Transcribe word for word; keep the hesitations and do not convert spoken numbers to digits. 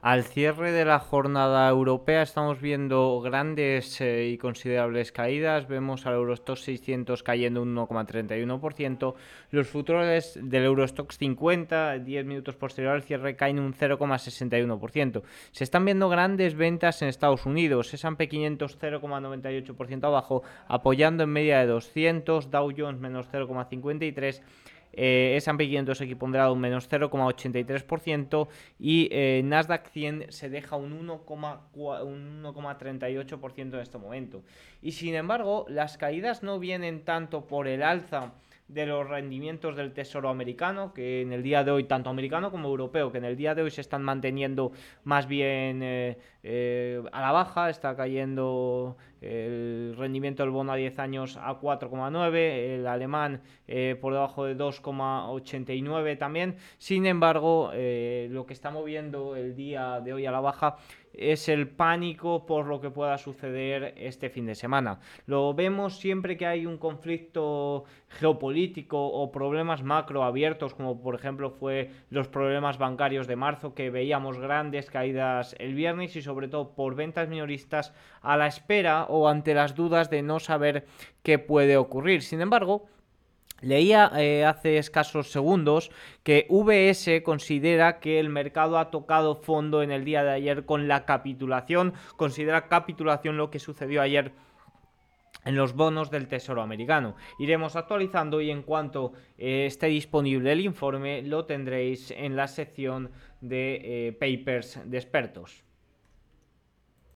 Al cierre de la jornada europea estamos viendo grandes eh, y considerables caídas. Vemos al Eurostoxx seiscientos cayendo un uno coma treinta y uno por ciento. Los futuros del Eurostoxx cincuenta, diez minutos posterior al cierre, caen un cero coma sesenta y uno por ciento. Se están viendo grandes ventas en Estados Unidos. S and P quinientos cero coma noventa y ocho por ciento abajo, apoyando en media de doscientos. Dow Jones menos cero coma cincuenta y tres por ciento. Eh, S and P quinientos equiponderado un menos cero coma ochenta y tres por ciento y eh, Nasdaq cien se deja un uno coma treinta y ocho por ciento en este momento. Y sin embargo, las caídas no vienen tanto por el alza de los rendimientos del tesoro americano, que en el día de hoy, tanto americano como europeo, que en el día de hoy se están manteniendo más bien eh, eh, a la baja. Está cayendo el rendimiento del bono a diez años a cuatro coma nueve, el alemán eh, por debajo de dos coma ochenta y nueve también. Sin embargo, eh, lo que está moviendo el día de hoy a la baja es el pánico por lo que pueda suceder este fin de semana. Lo vemos siempre que hay un conflicto geopolítico o problemas macro abiertos, como por ejemplo fue los problemas bancarios de marzo, que veíamos grandes caídas el viernes y sobre todo por ventas minoristas a la espera o ante las dudas de no saber qué puede ocurrir. Sin embargo, leía eh, hace escasos segundos que V S considera que el mercado ha tocado fondo en el día de ayer con la capitulación. Considera capitulación lo que sucedió ayer en los bonos del Tesoro americano. Iremos actualizando y en cuanto eh, esté disponible el informe lo tendréis en la sección de eh, papers de expertos.